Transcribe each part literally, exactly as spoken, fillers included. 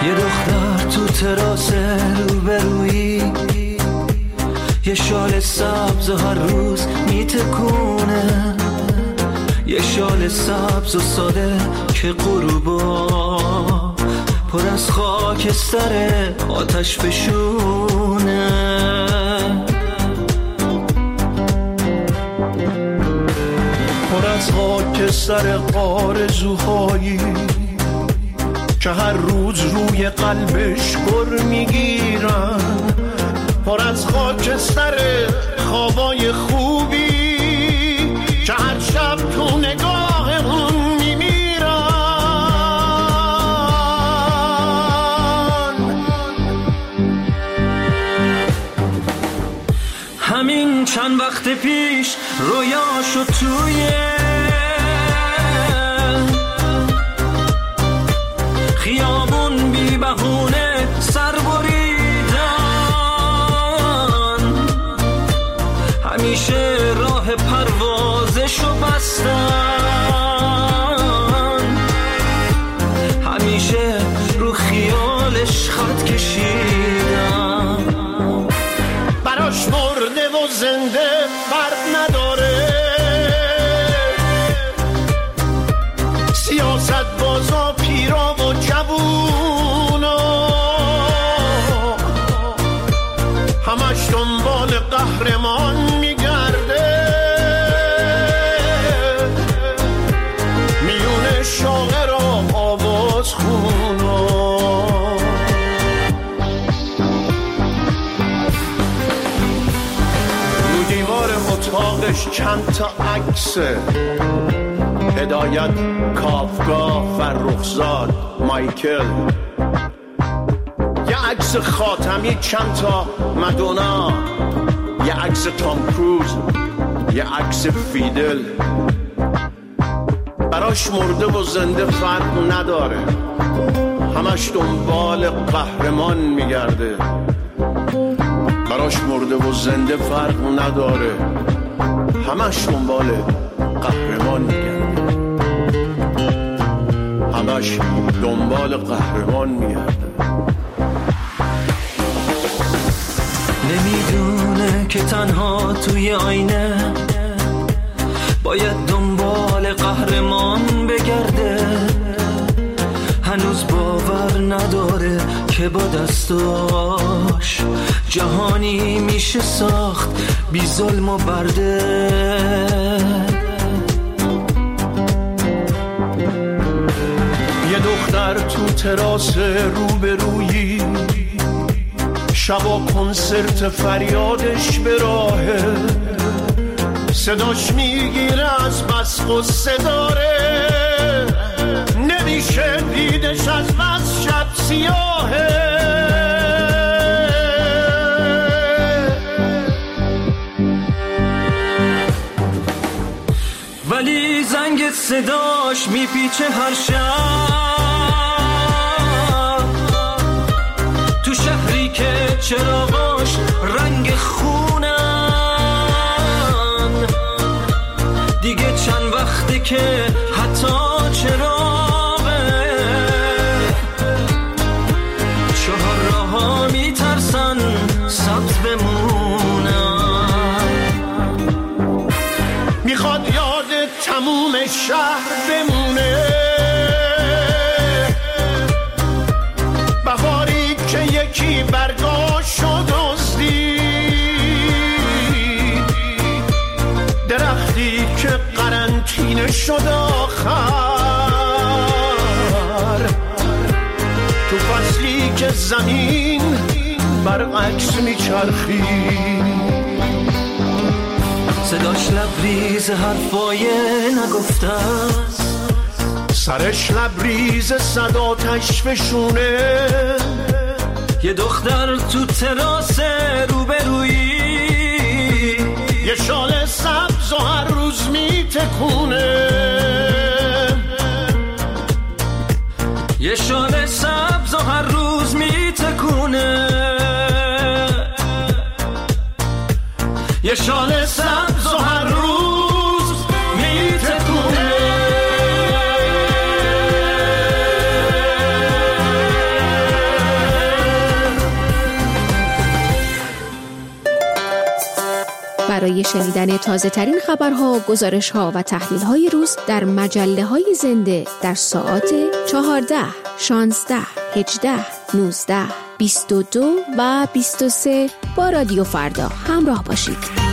یه دختر تو تراس روبرویی، یه شال سبز و هر روز میتکونه، یه شال سبز و ساده که غروبا پر از خاکستر آتش فشونه. پر از خاکستر آرزوهایی که هر روز روی قلبش گر میگیرن، پر از خاکستر خوابای خوبی که هر شب تو نگاه اون میمیرن. همین چند وقت پیش رویاشو توی خیابون بی بهونه سر بریدن، همیشه راه پروازشو بستن، همیشه رو خیالش خط کشیدن. براش مرده و زنده فرق نداره، سیاست بازا پیرا و جوونا همش دنبال قهرمان میگرده، میون شاعر و آواز خونا. رو دیوار اتاقش چند تا عکسه، هدایت، کافکا، فرخزاد، مایکل، یه عکس خاتمی، چند تا مادونا، یه عکس تام کروز، یه عکس فیدل. براش مرده و زنده فرق نداره، همش دنبال قهرمان میگرده. براش مرده و زنده فرق نداره، همش دنبال قهرمان میگرده، همش دنبال قهرمان میگرده. نمیدونه که تنها توی آینه باید دنبال قهرمان بگرده، هنوز باور نداره که با دستاش جهانی میشه ساخت بی ظلم و برده. یه دختر تو تراس روبرویی، شبا کنسرت فریادش به راهه، صداش میگیره از بس غصه داره، نمیشه دیدش از بس شب سیاهه. ولی زنگ صداش میپیچه هر شب، تو شهری که چراغاش رنگ خونن، دیگه چند وقته که حتی چراغه چهار راه‌ها میترسن سبز بمونن. میخواد یاد تموم شهر بمونه، بهاری که یکی برگاشو دزدید، درختی که قرنطینه شد آخر، تو فصلی که زمین برعکس میچرخید. صداش لبریز حرفای نگفته است، سرش لبریز صداتش فشونه. یه دختر تو تراس روبرویی، یه شال سبز و هر روز میتکونه، یه شال سبز و هر روز میتکونه، یه شال سبز و هر روز میتکونه. برای شنیدن تازه ترین خبرها، گزارشها و تحلیل‌های روز در مجله‌های زنده در ساعات چهارده، شانزده، هجده، نوزده، بیست و دو و بیست و سه با رادیو فردا همراه باشید.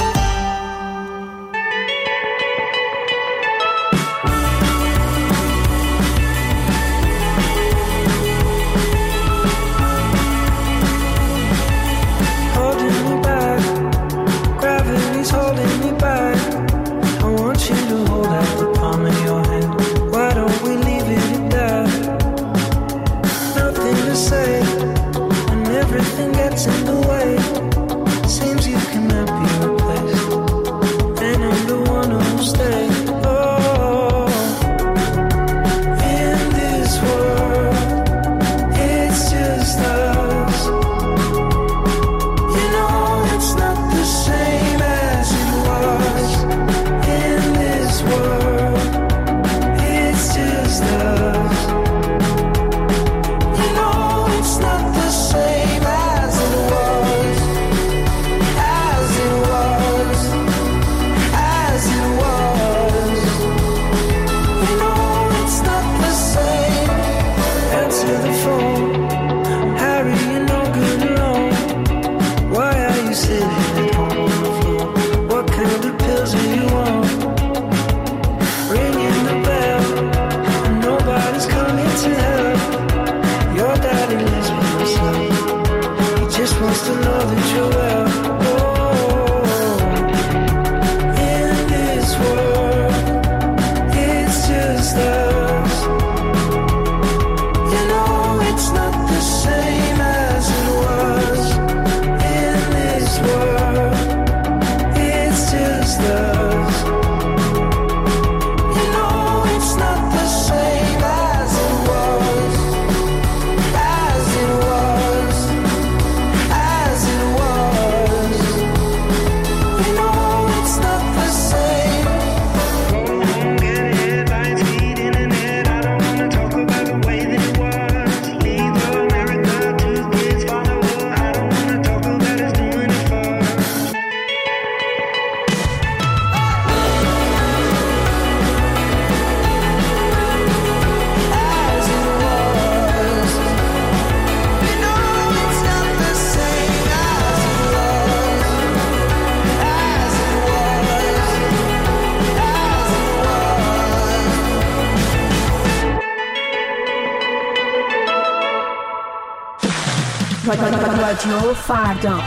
رادیو فردا.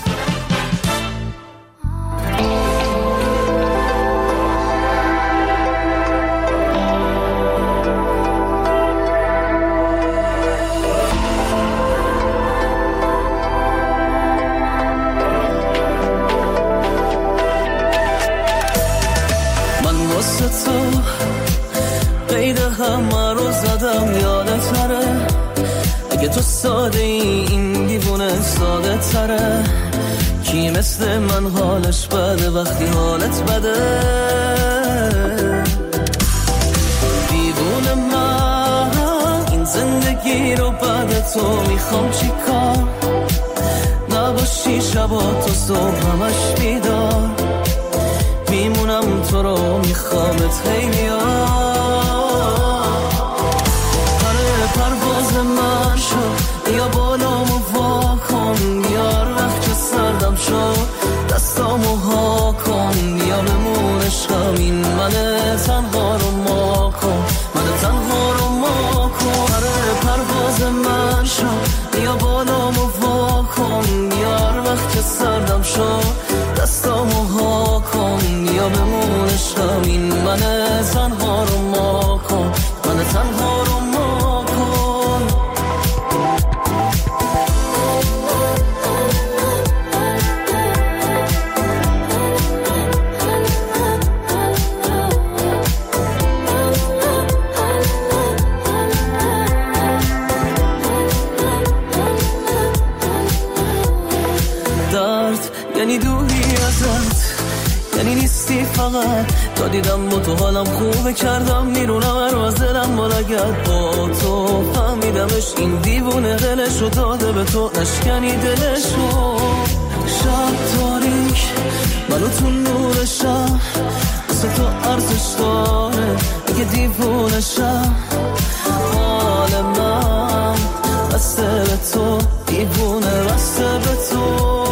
من واسه تو قید همه رو زدم، یادتره اگه تو ساده ای این دیوونه ساده تره. کی مثل من حالش بده وقتی حالت بده؟ دیوونه من این زندگی رو بعد تو میخوام چی کار نباشی شبا تو صبح همش بیدار میمونم تو رو میخوامت خیلی پرواز من شد یا بالامو وا کن بیار وقت که سردم شد دستامو ها کن یا بمون عشقم این من تنها رو ما کن من تنها رو ما کن. آره پرواز من شد یا بالامو وا کن بیار وقت که سردم شد دستامو ها کن یا بمون عشقم این من تنها رو ما کن من تنها رو ما کن. درد یعنی دوری ازت، یعنی نیستی فقط تا دیدم با تو حالم خوبه کردم میرونم هر از دلم مالگت با تو فهمیدمش این دیوونه دلشو داده به تو نشکنی دلشو شب تاریک منو تو نور شب واسه تو ارزش داره اگه دیوونه شب حال من بسته به تو دیوونه بسته به تو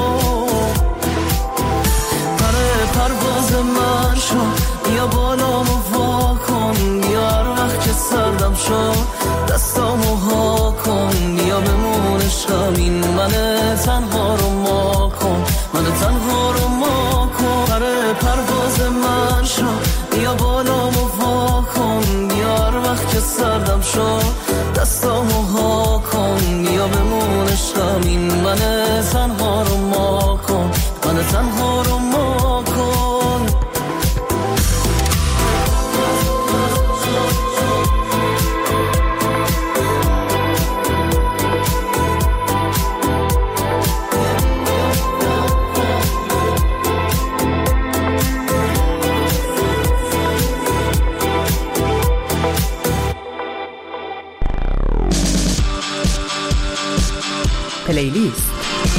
پره پرواز من شد بیا بالامو وا کن بیا هر وقت که سردم شد دستامو ها کن بیا بمون عشقم این من تنها رو ما کن من تنها رو ما کن پره پرواز من شد بیا بالامو وا کن بیا هر وقت که سردم شد دستامو ها کن بیا بمون عشقم این من تنها رو ما کن من تنها رو ما کن پلیلیست.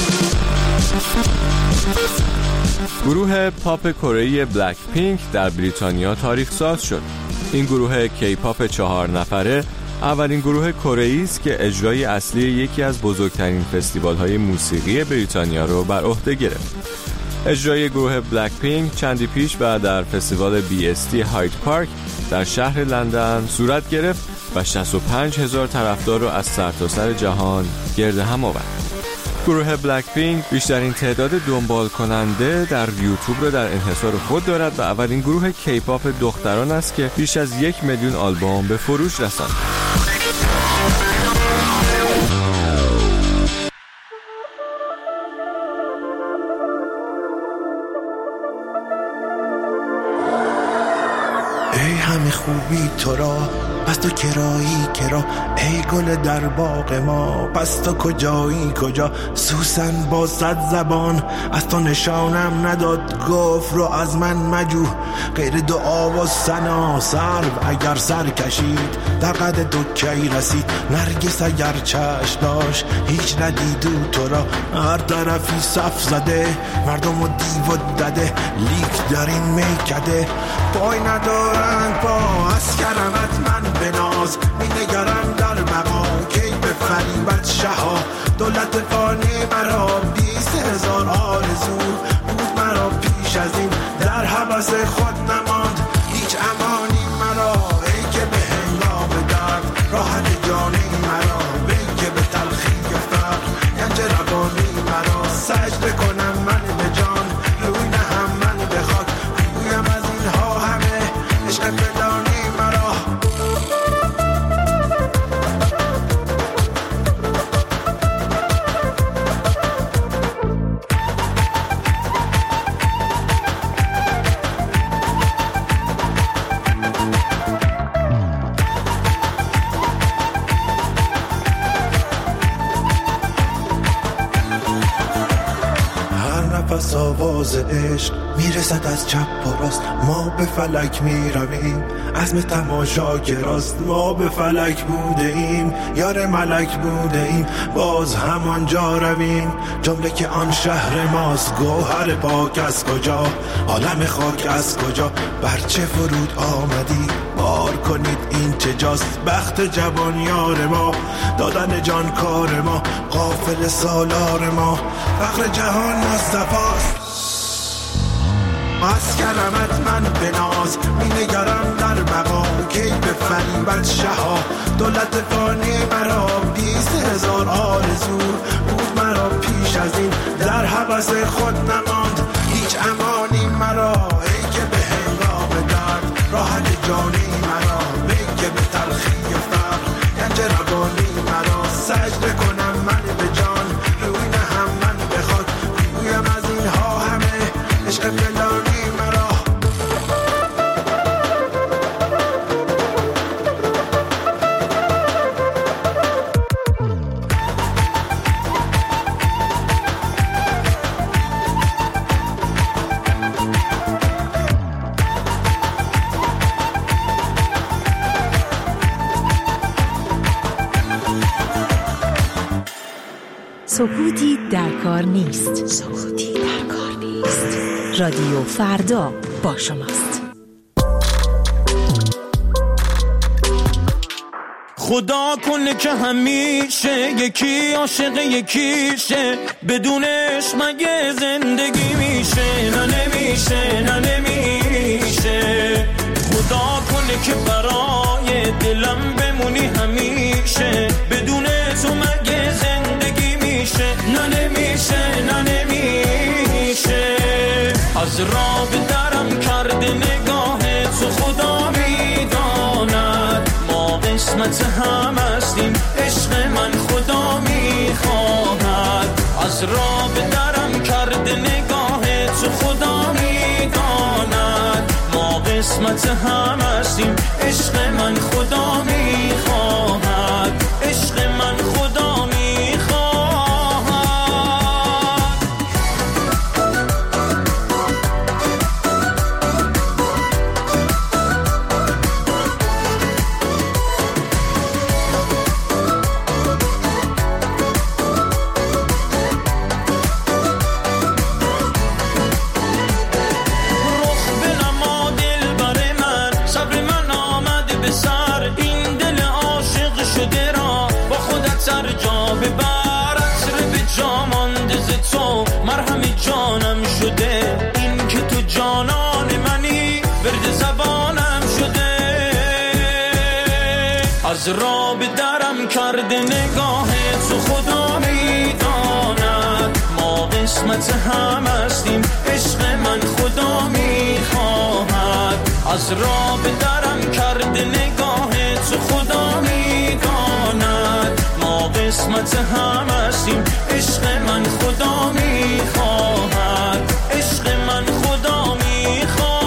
گروه پاپ کره‌ای بلک پینک در بریتانیا تاریخ ساز شد. این گروه کی پاپ چهار نفره اولین گروه کره‌ای است که اجرای اصلی یکی از بزرگترین فستیوال‌های موسیقی بریتانیا رو بر عهده گرفت. اجرای گروه بلک پینک چندی پیش بعد در فستیوال بی اس تی هاید پارک در شهر لندن صورت گرفت و شصت و پنج هزار طرفدار رو از سرتاسر جهان گرد هم آورد. گروه بلک پینک بیشترین تعداد دنبال کننده در یوتیوب را در انحصار خود دارد و اولین گروه کی پاپ دختران است که بیش از یک میلیون آلبوم به فروش رساند. ای همه خوبی تو را پس تو کرایی کرا ای گل در باغ ما پس تو کجایی کجا سوسن با صد زبان از تو نشانم نداد گفت رو از من مجو غیر دعا و ثنا سرو اگر سر کشید در قد تو کی رسید نرگس اگر چشم داشت هیچ ندیدو تو را هر طرفی صف زده مردم و دیو و دده لیک در این میکده پای ندارند پا از کرمت من بناز می نگرم در بقا کی به فریبت شها دولت فانی مرا بیست هزار آرزو بود مرا پیش از این در حبس خود نماند هیچ امانی مرا ای که به هنگام درد راحت جانی مرا ای که به تلخی فقر گنج روانی مرا سجده کنم من به جان روی نهم من به خاک گویم از اینها همه عشق فلانی مرا پس آواز عشق میرسد از چپ و راست ما به فلک میرویم عزم تماشا که راست ما به فلک بوده ایم یار ملک بوده ایم باز همان جا رویم جمله که آن شهر ماست گوهر پاک از کجا عالم خاک از کجا برچه فرود آمدی بار کنید این چه جاست بخت جوان یار ما دادن جان کار ما غافل سالار ما فخر جهان مصطفاست از کرمت من بناز می نگرم در بقا کی به فریبت شها دولت فانی مرا بیست هزار آرزو بود مرا پیش از این در حبس خود نماند هیچ امانی مرا ای که به هنگام درد راحت جانی مرا ای که به تلخی فقر گنج روانی مرا سجده کنم من به جان روی نهم من به خاک گویم از اینها همه عشق فلانی مرا سکوتی در کار نیست. سکوتی در رادیو فردا با شماست. خدا کنه که همیشه یکی عاشق یکیشه، بدونش مگه زندگی میشه؟ نه نمیشه، نه نمیشه. خدا کنه که برای دلم بمونی همیشه، بدون تو مگه زندگی میشه؟ نه نمیشه، نه نمیشه. از راه به درم کرده نگاه تو خدا میداند، ما قسمت هم هستیم عشق من خدا میخواهد. از راه به درم کرده نگاه تو خدا میداند، ما قسمت هم هستیم عشق من خدا میخواهد، عشق من خدا میخواهد. سر جا ببر عطر به جا مانده ز تو، مرهم جانم شده این که تو جانان منی، ورد زبانم شده. از راه به درم کرده نگاه تو خدا میداند، ما قسمت هم هستیم عشق من خدا میخواهد. از راه به درم کرده نگاه تو خدا میداند، قسمت هم هستیم عشق من خدا میخواهد، عشق من خدا میخواهد.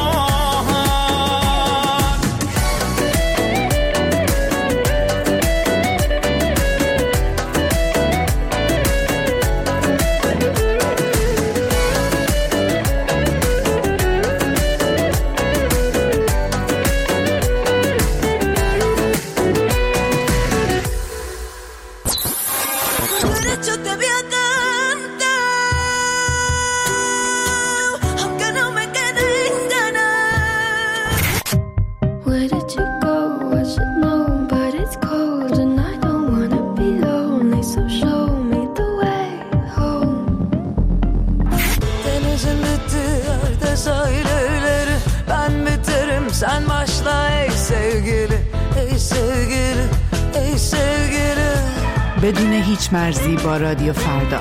Sen başla ey sevgili, ey sevgili, ey sevgili. بدون هیچ مرزی با رادیو فردا.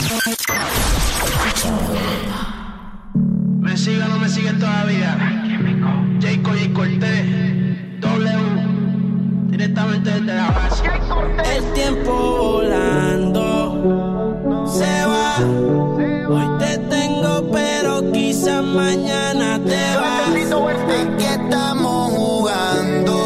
Me sigue o no me sigue todavía. Jayco y Cortés, W, directamente desde la base. El tiempo volando se va. Hoy te tengo pero quizás mañana te vas. ¿En qué estamos jugando?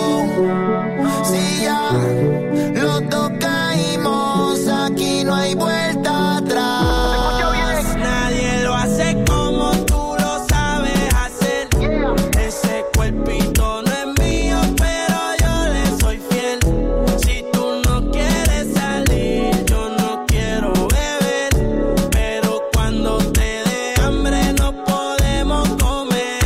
Si ya los dos caímos, aquí no hay vuelta atrás. Nadie lo hace como tú lo sabes hacer. Ese cuerpito no es mío, pero yo le soy fiel. Si tú no quieres salir, yo no quiero beber. Pero cuando te dé hambre no podemos comer.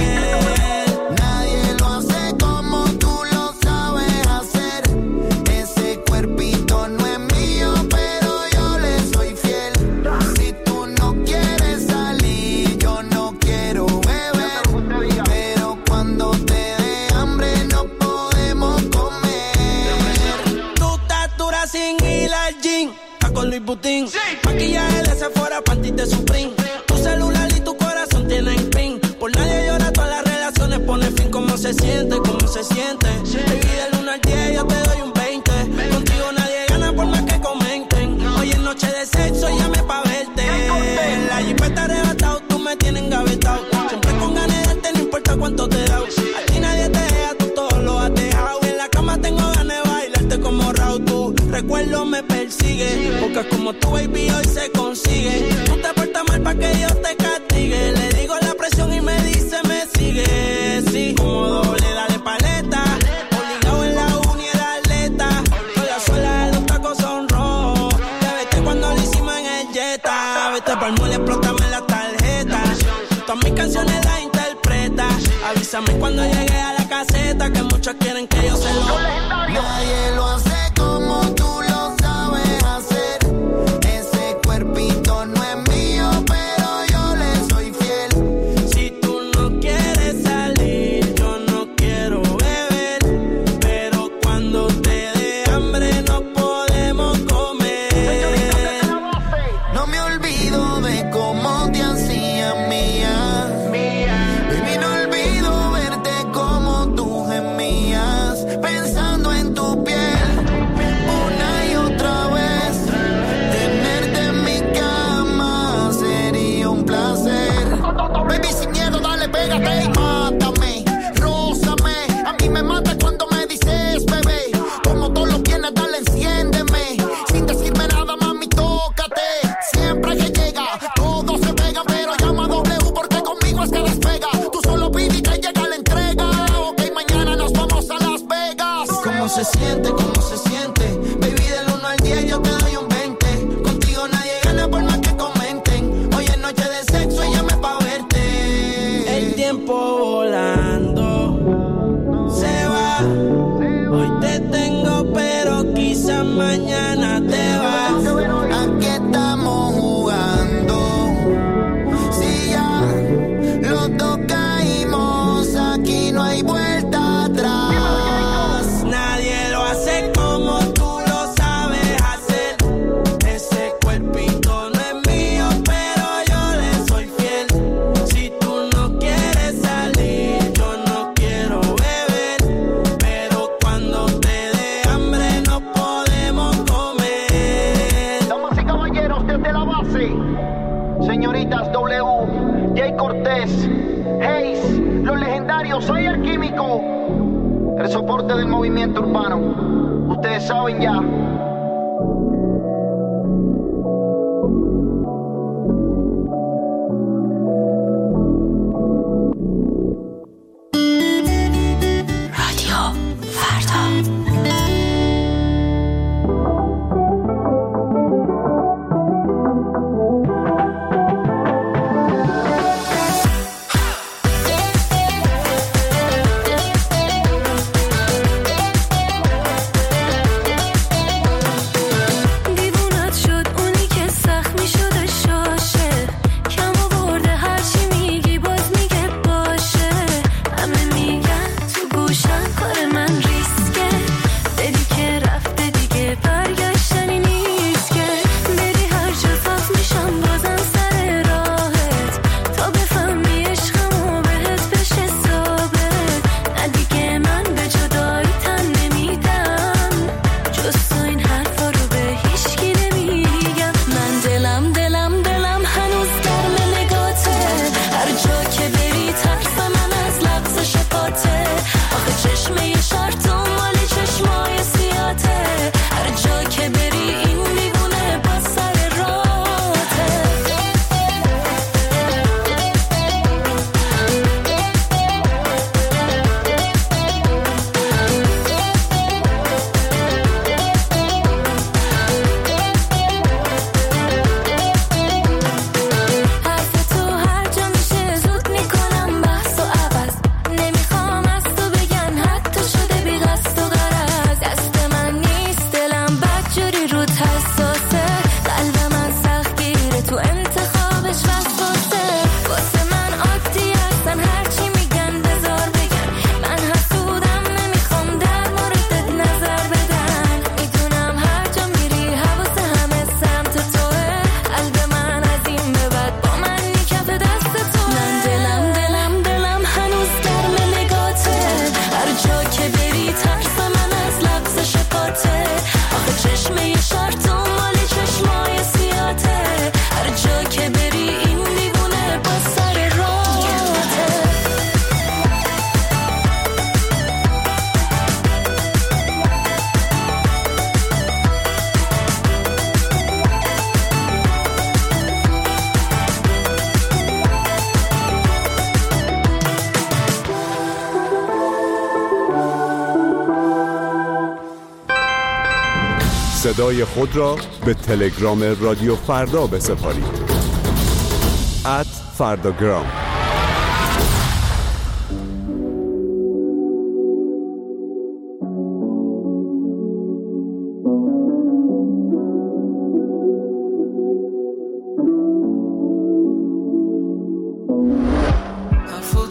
Nadie lo hace como tú lo sabes hacer. Ese cuerpito no es mío, pero yo le soy fiel. Si tú no quieres salir, yo no quiero beber. Pero cuando te dé hambre no podemos comer. Tu estatura sin ir al gym, está con Luis Butín. Maquillaje de Sephora, panty de Supreme. Tu celular y tu corazón tienen pin. Por nadie llora, todas las relaciones pone fin. ¿Cómo se siente? ¿Cómo se siente? Baby, del uno al diez yo te doy un veinte. Contigo nadie gana por más que comenten. Hoy es noche de sexo, llame pa' verte. La jipeta arrebatado, tú me tienes engavetado. Siempre con ganas de darte, no importa cuánto te da. A ti nadie te deja, tú todo lo has dejado. En la cama tengo ganas de bailarte como Raúl. Tu recuerdo me persigue, porque como tu baby hoy se consigue. Tú te portas mal pa' que Dios te castigue. Le digo la presión y me dice me sigue. Sí, como doble, dale paleta. Obligado en la uni era atleta. Con la suela de los tacos son rojos. Te vete cuando lo hicimos en el Jetta. Vete pa'l mall, explótame la tarjeta. todas mis canciones las interpreta. Avísame cuando llegue a la caseta, que muchos quieren que yo se lo... Nadie lo hace como tú lo sabes hacer. Ese cuerpito no es mío, pero yo le soy fiel. Si tú no quieres salir, yo no quiero beber, pero cuando te dé hambre no podemos comer. No me olvido de cómo te hacía mía. Baby, no olvido verte como tú gemías, pensando en tu piel una y otra vez. Tenerte en mi cama sería un placer. Baby, sin miedo, dale, pégate y mátame, rózame. A mí me mata cuando me dices, bebé, como tú lo tienes, dale, enciéndeme. Sin decirme nada, mami, tócate. Siempre que llega, todos se pegan, pero llama a W porque conmigo es que despega. Tú solo pide y te llega la entrega. Ok, mañana nos vamos a Las Vegas. ¿Cómo se siente? ¿Cómo se siente? Baby, del uno al diez yo te doy un veinte. Contigo nadie gana por más que comenten. Hoy es noche de sexo y llame pa' verte. El tiempo volando se va. Hoy te tengo, pero quizás mañana te vas. ¿A qué estamos jugando? Si ya los dos caímos, aquí no hay vuelta atrás. Nadie lo hace como tú lo sabes hacer. Ese cuerpito no es mío, pero yo le soy fiel. Si tú no quieres salir, yo no quiero beber, pero cuando te dé hambre no podemos comer. Damas y caballeros, desde la base, señoritas W, Jay Cortés, Hayes, los legendarios, soy el químico, el soporte del movimiento urbano. Ustedes saben ya. رادیو فردا. دیوونت شد اونی که سخت می شده شاشه، کم آورده هرچی میگی باز میگه باشه. همه میگن تو گوشم کار من ریسکه، بدی که رفته دیگه برگشتنی نیست که. بری هر جا صاف میشم بازم سر راهت، تا بفهمی عشقمو بهت بشه ثابت. نه دیگه من به جدایی تن نمیدم، جز تو این حرفا رو به هیچکی نمیگم. من دلم دلم دلم هنوز گرم نگاته، هر جا که بری ترس من از لبس شفاته. آخه چشمه یه شرطم مالی چشمای سیاته، هر جا که بری این دیوونه با سر راته. حرف تو هر جا میشه زود میکنم بحث و عوض، نمیخوام از تو بگن حتی شده بی قصد و غرض. دست من نیست دلم بد جوری رود حساسه، قلب من سخت گیره تو انتخابش وسواسه. واسه من عادی هستن هرچی میگن بذار بگن، من حسودم نمیخوام در موردت نظر بدن. میدونم هر جا میری حواس همه سمت توه، قلب من از این به بعد با من کف دست توه. من دلم دلم دلم هنوز گرم نگاته، هر جا که بری ترس من از لبس شفاته. آخه چشمه یه شرطم مالی چشمای سیاته، هر جا که بری این دیوونه با سر راته. صدای خود را به تلگرام رادیو فردا بسپارید. ات فرداگرام.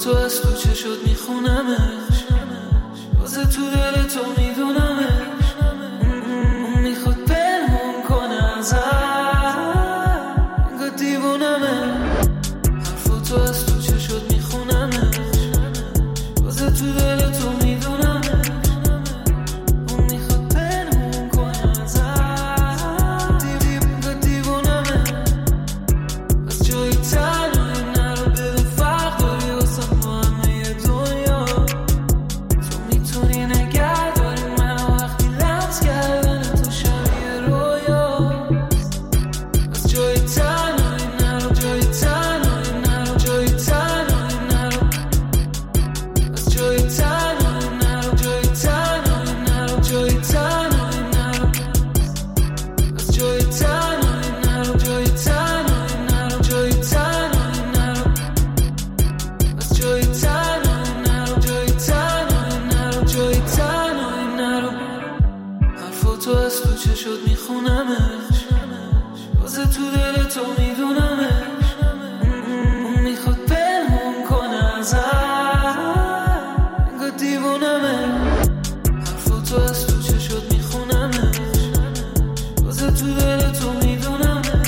تو از تو چه شد میخونمش واسه تو دل تو میدونمش اون میخواد پنهون کنه ازم انگار دیوونمه حرفا تو از تو چه شد میخونمش واسه تو دل تو میدونمش اون میخواد پنهون کنه ازم دیوی انگار دیوونمه از جایی تنهایی نرو بدون فرق داری واسه ما همه دنیا تو میتونی نگه داری منو وقتی لمس کردن تو شبیه رویا از جایی تنهایی نرو جایی تنهایی نرو جایی تنهایی نرو از جایی تنهایی نرو جایی تنهایی نرو جایی تنهایی نرو از جایی تنهایی نرو جایی تنهایی نرو جایی تنهایی نرو از جایی تنهایی نرو جایی تنهایی نرو جایی تنهایی نرو حرفا تو از تو چه شد میخونمش واسه تو دل تو میدونمش اون میخواد پنهون کنه ازم انگار دیوونمه حرفا تو از تو چه شد میخونمش واسه تو دل تو میدونمش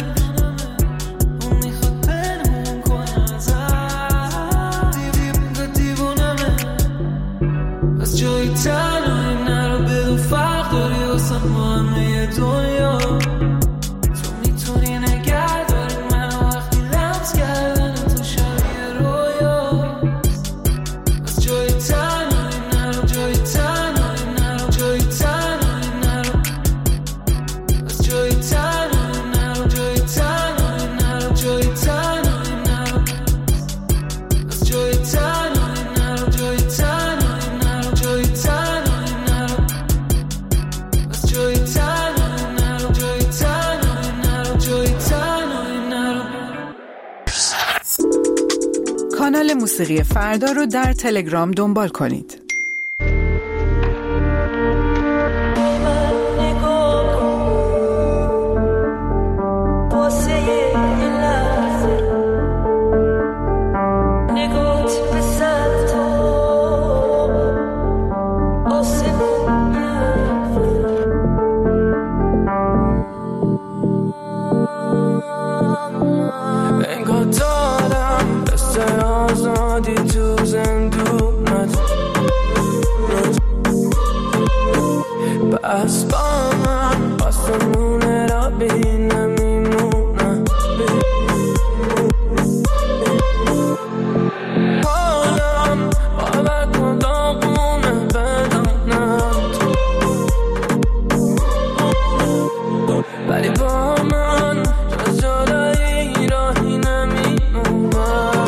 اون میخواد پنهون کنه ازم دیوی انگار دیوونمه از جایی تنهایی نرو بدون فرق داری واسه ما همه دنیا تو میتونی نگه داری منو وقتی لمس کردن تو شبیه رویا از جایی تنهایی نرو جایی تنهایی نرو جایی تنهایی نرو از جایی تنهایی نرو جایی تنهایی نرو جایی تنهایی نرو از جایی تنهایی نرو جایی تنهایی نرو جایی تنهایی نرو از جایی تنهایی نرو جایی تنهایی نرو جایی تنهایی نرو کانال موسیقی فردا رو در تلگرام دنبال کنید. انگار دارم دست آزادی تو زندونت بس با من آسمونه را بی نمیمونم حالم باور کن داغونه بدانم ولی با من جز جدایی راهی نمیمونم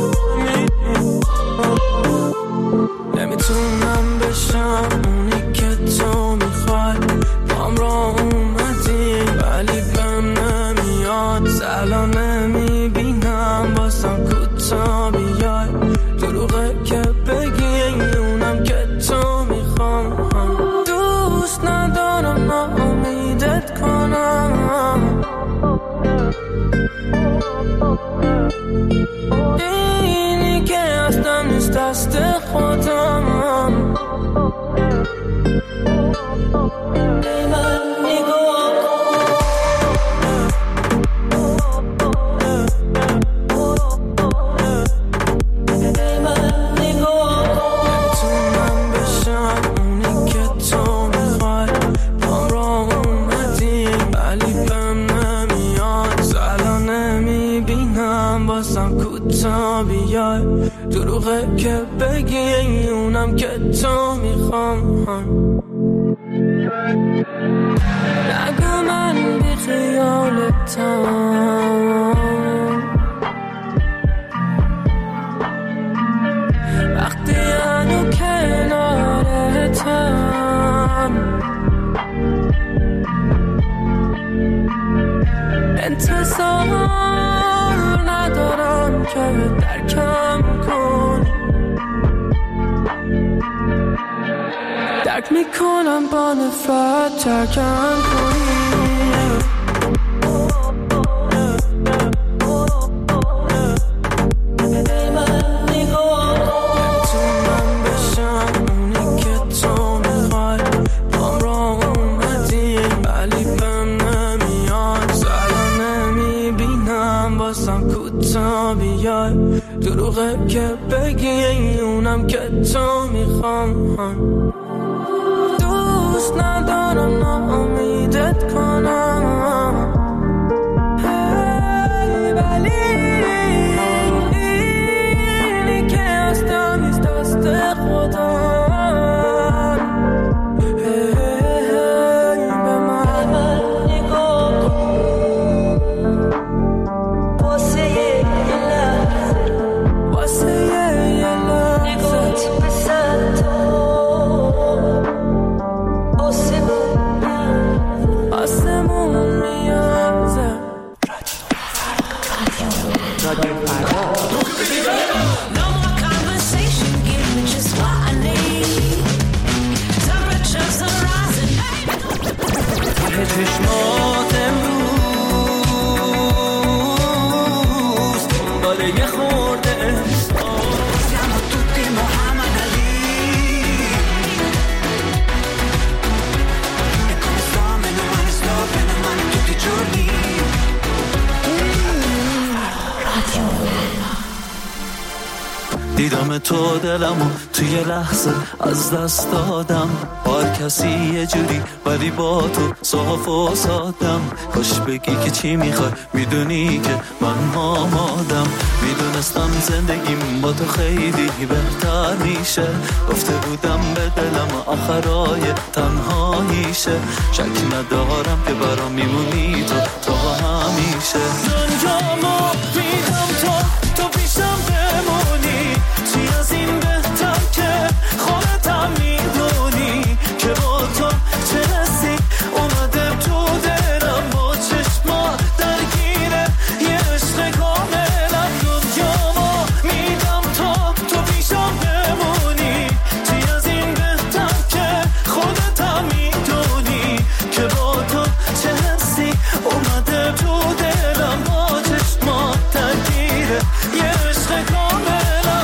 نمیتونم بشم اونی که تو میخوای بام را اومدی ولی بهم نمیاد سلام نمیبینم باسم کوتا بیای دروغه که بگی اونم که تو میخوام دوست ندارم ناامیدت کنم اینی که هستم نیست دست خودم ای من نگاه ای من نگاه نمیتونم بشم اونی که تو میخوای بام را اومدی ولی بهم نمیاد سلا نمیبینم باسم کوتا بیای دروغه که بگی اونم که تو میخوام نگو من بی خیالتم وقتی هنو کنارتم انتظار ندارم که درکم کنی درک میکنم با نفرت ترکم کنی ای من نگاه واسم کوتا بیای دروغه که بگی اونم که تو میخوام دوست ندارم ناامیدت کنم ولی اینی که هستم از دست خدا چشمات امروز داره یه خورده احساس siamo tutti Muhammad Ali e come sto meno male sto bene male tutti i giorni دیدم تو دلمو توی لحظه از دست دادم هر کسی یه جوری ولی با تو صاف و سادم کاش بگی که چی میخوای میدونی که من آمادم میدونستم زندگیم با تو خیلی بهتر میشه گفته بودم به دلم آخرای تنهاییشه شک ندارم که برام میمونی تو تا همیشه دنیامو میدم تو تو پیشم بمونی چی از این بهتر که خودتم میدونی که با تو چه رسی اومده تو دلم با چشما درگیره یه عشق کاملم دنیامو میدم تو تو پیشم بمونی چی از این بهتر که خودتم میدونی که با تو چه رسی اومده تو دلم با چشما درگیره یه عشق کاملم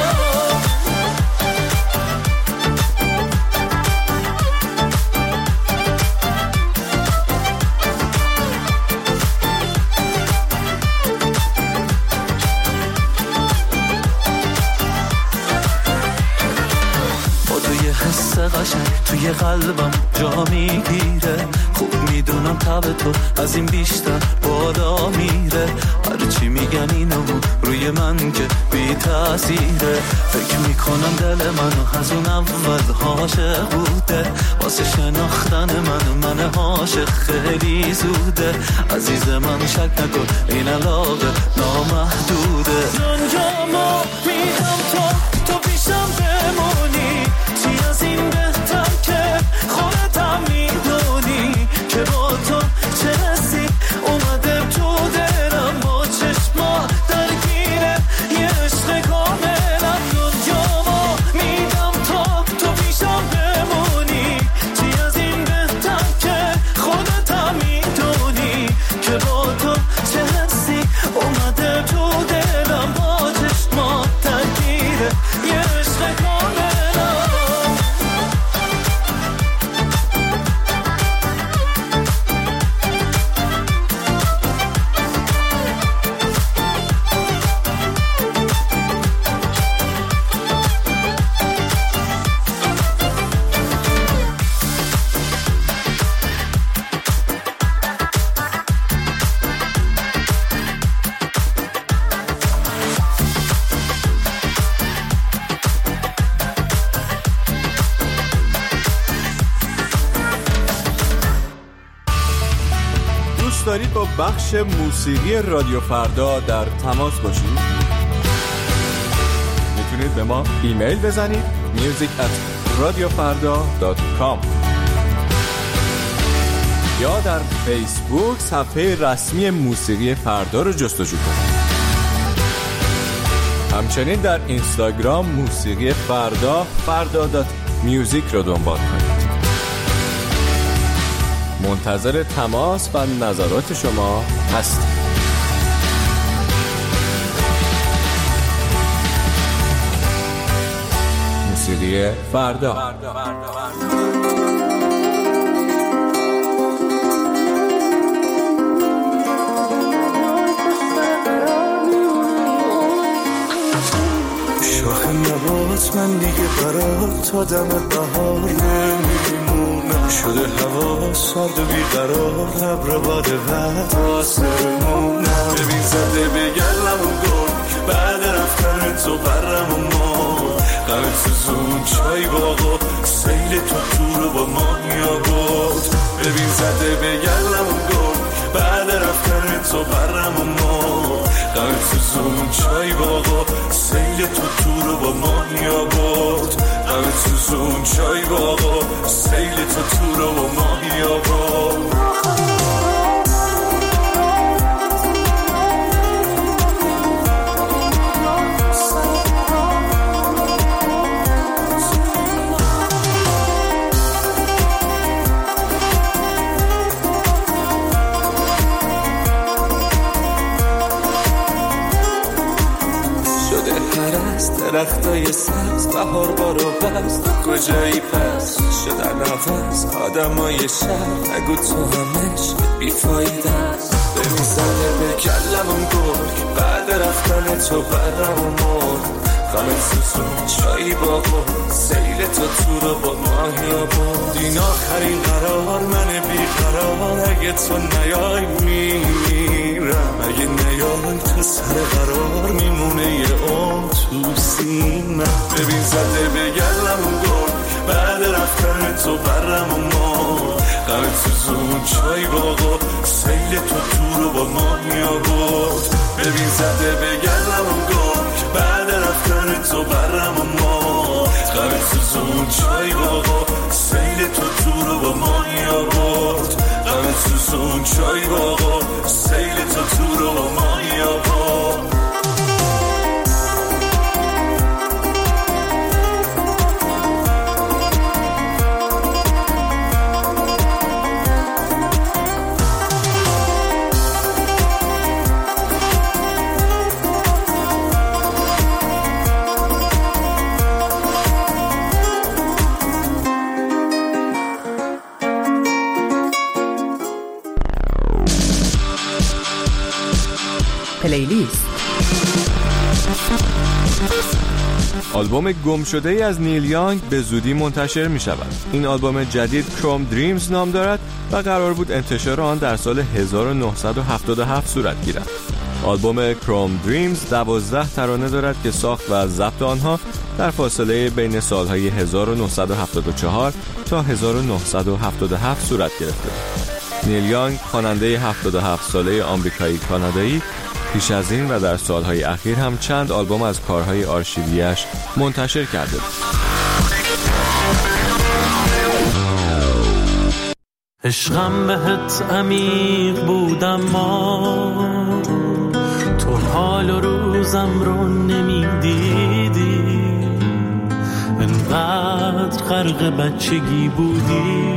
قشنگ توی قلبم جا میگیره خوب میدونم تب تو از این بیشتر بالا میره هرچی میگن اینو روی من که بی تأثیره فکر میکنم دل منو از اون اول عاشق بوده واسه شناختن من من عاشق خیلی زوده عزیز من شک نکن این علاقه نامحدوده دنیامو میدم تو تو پیشم بمونی چی از این بهتر که خودتم میدونی که با تو چه رسی اومده تو دلم با چشما درگیره یه عشق کاملم دنیامو میدم تو تو پیشم بمونی چی از این بهتر که خودتم میدونی که با تو چه رسی اومده تو دلم با چشما درگیره یه عشق کاملم دارید با بخش موسیقی رادیو فردا در تماس باشید میتونید به ما ایمیل بزنید music at radiofarda dot com یا در فیسبوک صفحه رسمی موسیقی فردا رو جستجو کنید. همچنین در اینستاگرام موسیقی فردا فردا دات میوزیک رو دنبال کنید. منتظر تماس و نظرات شما هستیم. موسیقی فردا, فردا. من دیگه برات آدم بهار نمیمونم. شده هوا سرد و بیقرار، ابر باده بعد آسمونم. ببین زده به گلمون گل، بعد رفتن تو برم و مرد. غمت سوزون چای باغا، سیل تو تو رو با مانیا بود. ببین زده به گلمون گل، بعد رفتن تو برم و مرد. غمت سوزون چای باغا، سیل تو تو رو با مانیا بود. غمت سوزون چای باغا، سیل تو تو رو با مانیا بود. درختای سبز بهار بارو بست، کجایی پس شدن نفس آدمای شهر. نگو تو همش بیفایده است. ببین زده به کلمون گل، بعد رفتن تو برم و مرد. غمت سوزون چایی باقا، سیل تو تو رو با ماهیا بود. این آخرین قرار من بیقرار، اگه تو نیای میمیرم. اگه نیای تا سر قرار میمونه یه عمر تو سینم. ببین زده به گلمون گل، بعد رفتن تو برم و مرد. غمت سوزون چای باقا، سیل تو تو رو با ماهیا بود. ببین زده به گلمون گل، بعد رفتن تو برم و مرد. غمت سوزون چای باقا، سیل تو تو رو با ماهیا بود. غمت سوزون چای باقا، سیل تو تو رو با ماهیا بود. پلیلیست. آلبوم گم شده ای از نیل یانگ به زودی منتشر می شود. این آلبوم جدید کروم دریمز نام دارد و قرار بود انتشار آن در سال هزار و نهصد و هفتاد و هفت صورت گیرد. آلبوم کروم دریمز دوازده ترانه دارد که ساخت و ضبط آنها در فاصله بین سالهای هزار و نهصد و هفتاد و چهار تا هزار و نهصد و هفتاد و هفت صورت گرفته. نیل یانگ خواننده هفتاد و هفت ساله آمریکایی کانادایی پیش از این و در سالهای اخیر هم چند آلبوم از کارهای آرشیویش منتشر کرده بود. عشقم بهت عمیق بودم، ما تو حال و روزم رو نمیدیدی. انقدر غرق بچگی بودی،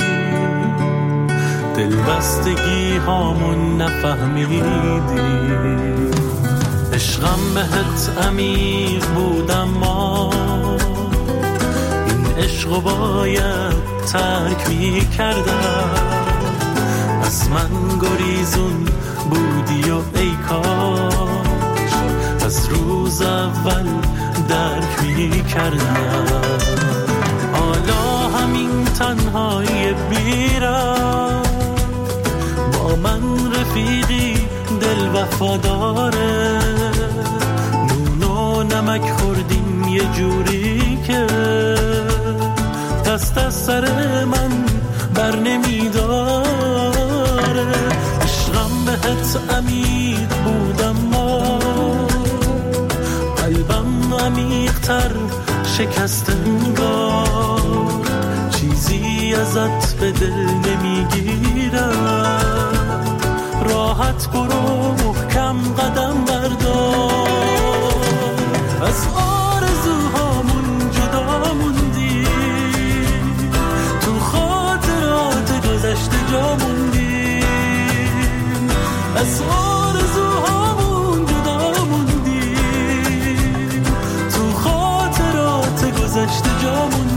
دلبستگی هامون نفهمیدی. عشقم بهت عمیق بودم، ما این عشقو باید ترک می کردم. از من گریزون بودی و ای کاش از روز اول درک می کردم. حالا همین تنهایی بیرم، با من رفیقی دل وفاداره. نون و نمک خوردیم یه جوری که دست از سر من بر نمیداره. عشقم بهت عمیق بودم، ما قلبم عمیق‌تر شکست انگار. چیزی ازت به دل نمیگیرم، راحت برو محکم قدم بردار. از آرزوهامون جدا موندی، تو خاطرات گذشته جا موندی. از آرزوهامون جدا موندی، تو خاطرات گذشته جا موندی.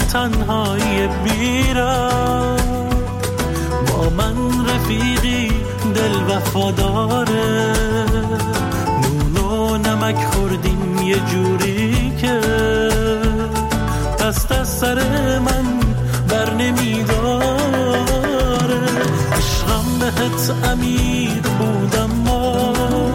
تنهایی میرم، با من رفیقی دل وفاداره، نون و نمک خوردیم یه جوری که دست از سر من بر نمیداره. عشقم بهت امیر بودم ما،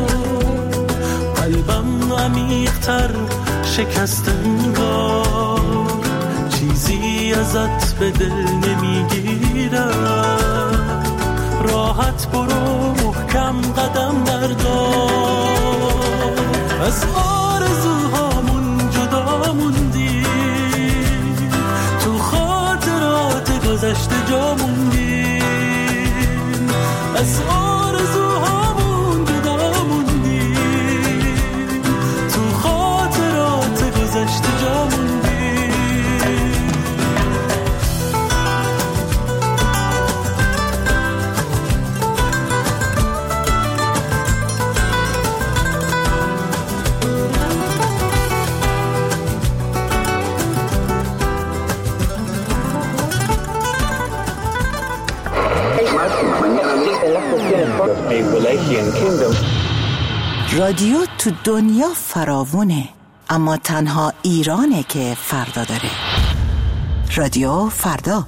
قلبم عمیق‌تر شکست انگار، چیزی ازت به دل نمیگیرم، راحت برو محکم قدم بردار. از آرزوهامون جدا موندی، تو خاطرات گذشته جا موندی، از آرزوهامون جدا موندی، تو خاطرات گذشته جا موندی. رادیو تو دنیا فراوونه، اما تنها ایرانه که فردا داره. رادیو فردا.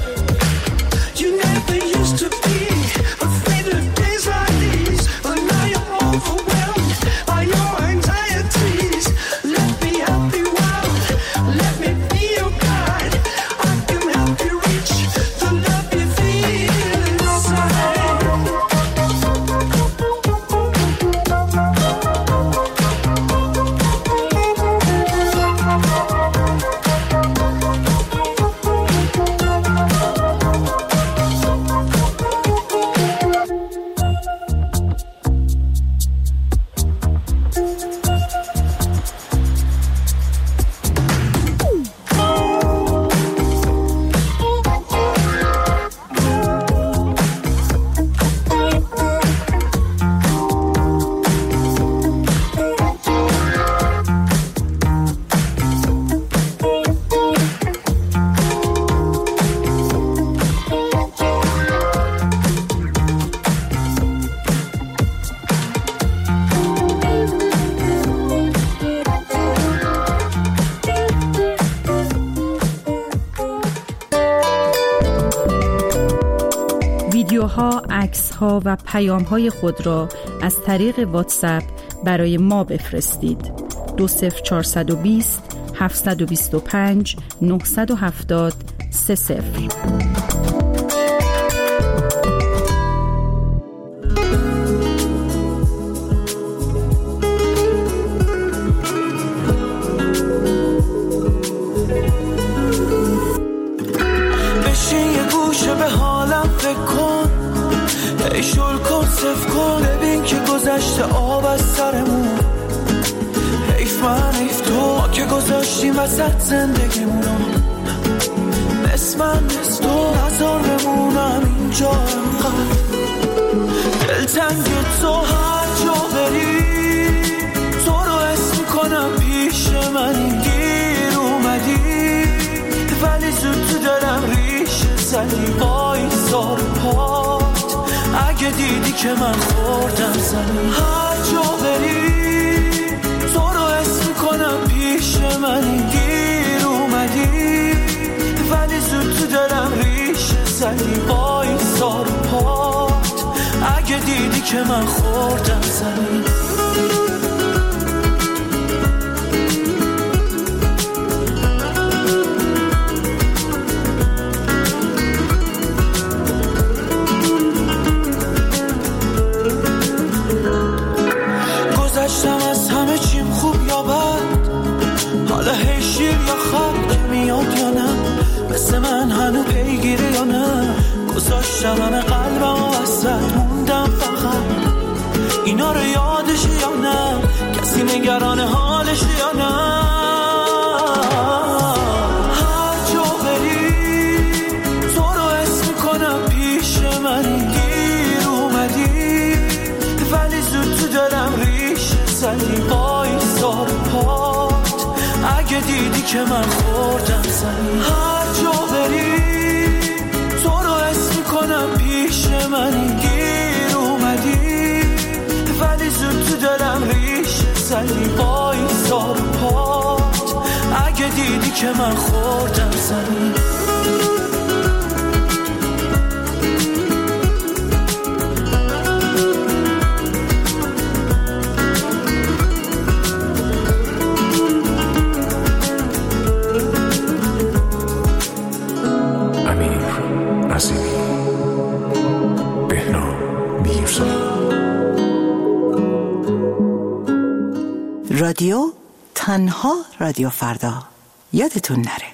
Used to be afraid of days like these, but now عکس‌ها و پیام‌های خود را از طریق واتساپ برای ما بفرستید. دو صفر چهارصد و بیست هفتصد و بیست و پنج نهصد و هفتاد سه صفر. به حالم فکر کن، ای شل کن صف کن، ببین که گذشته آب از سرمون. حیف من حیف تو، ما که گذاشتیم وسط زندگیمونو. نصف من نصف تو، هزار بمونم اینجا انقدر. دلتنگ تو هر جا بری، تو رو اسم میکنم پیش منی. گیر اومدی ولی زود تو دلم ریشه زدی. وای سار پات اگه دیدی که من خوردم زمین. هر جا بری تو رو اسم میکنم پیش منی. گیر اومدی ولی زود تو دلم ریشه زدی. وای سار پات اگه دیدی که من خوردم زمین. گذشتم از همه چیم خوب یا بد، حالا هی شیر یا خط که میاد یا نه، مثل من هنو پیگیری یا نه. گذاشتم همه قلبم و وسط موندم فقط، اینا رو یادش یا نه، کسی نگران حالش یا نه. هر جا بری تو رو اسم میکنم پیش منی. گیر اومدی ولی زود تو دلم ریشه زدی. وای سار پات اگه دیدی که من خوردم زمین. هر جا بری تو رو اسم میکنم پیش منی. گیر اومدی ولی زود تو دلم ریشه زدی. وای سار پات اگه دیدی که من خوردم زمین. رادیو تنها رادیو فردا، یادتون نره.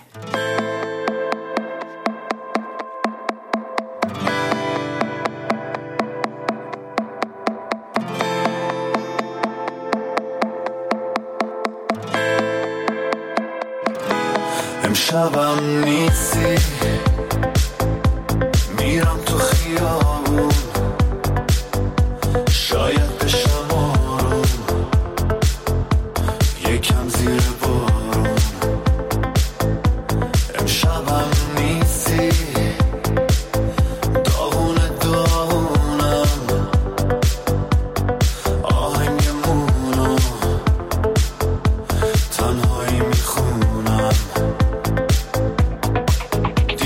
امشبم نیستی، میرم تو خیابون، شاید بشم آروم، یکم زیر بارون. امشبم نیستی، داغونه داغونم، آهنگمونو تنهایی میخونم.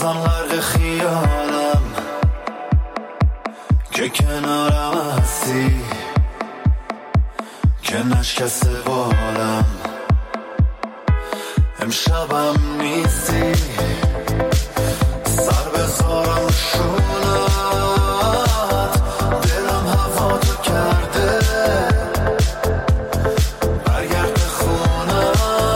بازم غرق خیالم که کنارم هستی، که نشکسته بالم امشبم نیستی. سر بذارم شونت، دلم هوا تو کرده، برگرد به خونم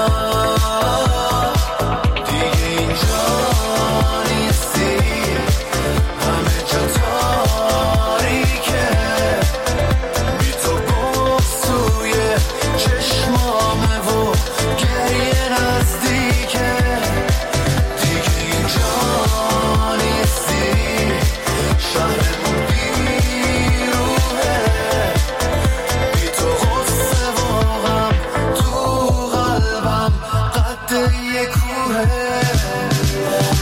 دیگه اینجا نیستی. همه جا تاریکه، بی تو بغض توی چشمامه و گریه نزدیکه. دیگه اینجا نیستی، شهرمون بیروحه، بی تو غصه و غم تو قلبم قد یه کوه.